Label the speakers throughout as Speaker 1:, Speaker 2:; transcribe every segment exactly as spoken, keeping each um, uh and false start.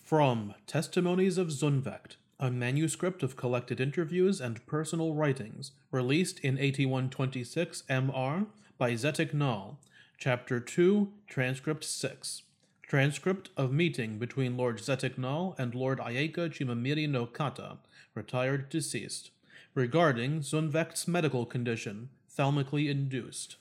Speaker 1: From Testimonies of Zunvecht, a manuscript of collected interviews and personal writings, released in eighty-one twenty-six M R by Zetek Nall, Chapter two, Transcript six. Transcript of meeting between Lord Zetek Nall and Lord Ayeka Chimamiri no Kata, retired deceased, regarding Zunvecht's medical condition, thalmically induced.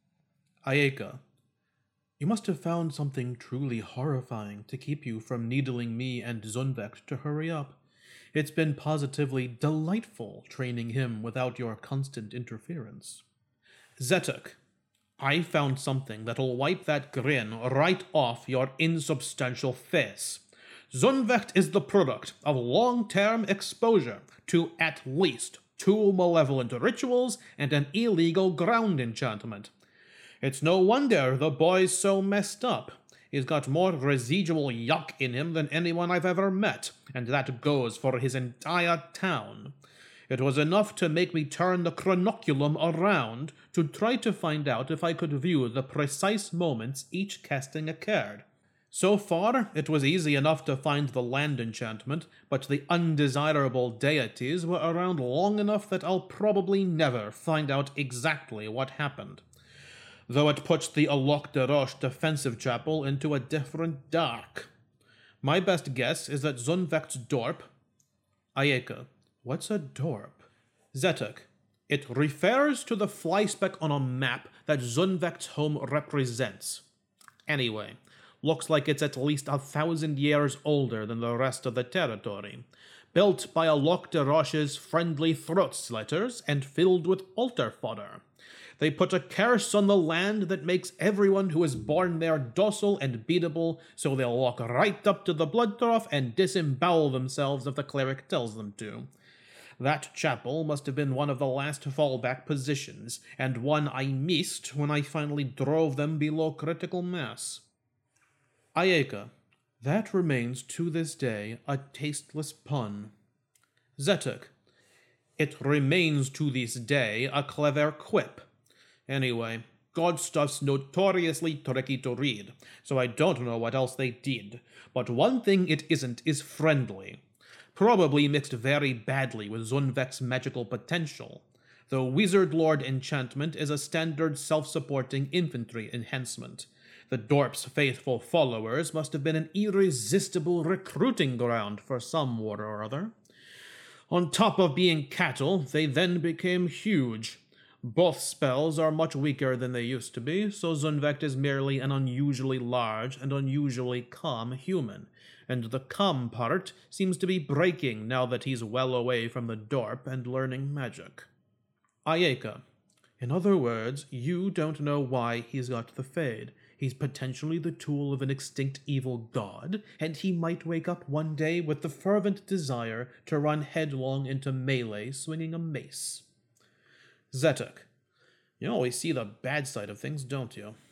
Speaker 1: Ayeka: You must have found something truly horrifying to keep you from needling me and Zunvecht to hurry up. It's been positively delightful training him without your constant interference. Zetek: I found something that'll wipe that grin right off your insubstantial face. Zunvecht is the product of long-term exposure to at least two malevolent rituals and an illegal ground enchantment. It's no wonder the boy's so messed up. He's got more residual yuck in him than anyone I've ever met, and that goes for his entire town. It was enough to make me turn the chronoculum around to try to find out if I could view the precise moments each casting occurred. So far, it was easy enough to find the land enchantment, but the undesirable deities were around long enough that I'll probably never find out exactly what happened. Though it puts the Alok Darosh defensive chapel into a different dark. My best guess is that Zunvecht's dorp... Ayeka: What's a dorp? Zetek: It refers to the fly speck on a map that Zunvecht's home represents. Anyway, looks like it's at least a thousand years older than the rest of the territory. Built by Alok Darosh's friendly throat slitters and filled with altar fodder. They put a curse on the land that makes everyone who is born there docile and beatable, so they'll walk right up to the blood trough and disembowel themselves if the cleric tells them to. That chapel must have been one of the last fallback positions, and one I missed when I finally drove them below critical mass. Ayeka: That remains to this day a tasteless pun. Zetek: It remains to this day a clever quip. Anyway, God stuff's notoriously tricky to read, so I don't know what else they did, but one thing it isn't is friendly. Probably mixed very badly with Zunvecht's magical potential. The Wizard Lord enchantment is a standard self-supporting infantry enhancement. The Dorp's faithful followers must have been an irresistible recruiting ground for some war or other. On top of being cattle, they then became huge. Both spells are much weaker than they used to be, so Zunvecht is merely an unusually large and unusually calm human, and the calm part seems to be breaking now that he's well away from the Dorp and learning magic. Ayeka: In other words, you don't know why he's got the Fade. He's potentially the tool of an extinct evil god, and he might wake up one day with the fervent desire to run headlong into melee swinging a mace. Zetek: You always see the bad side of things, don't you?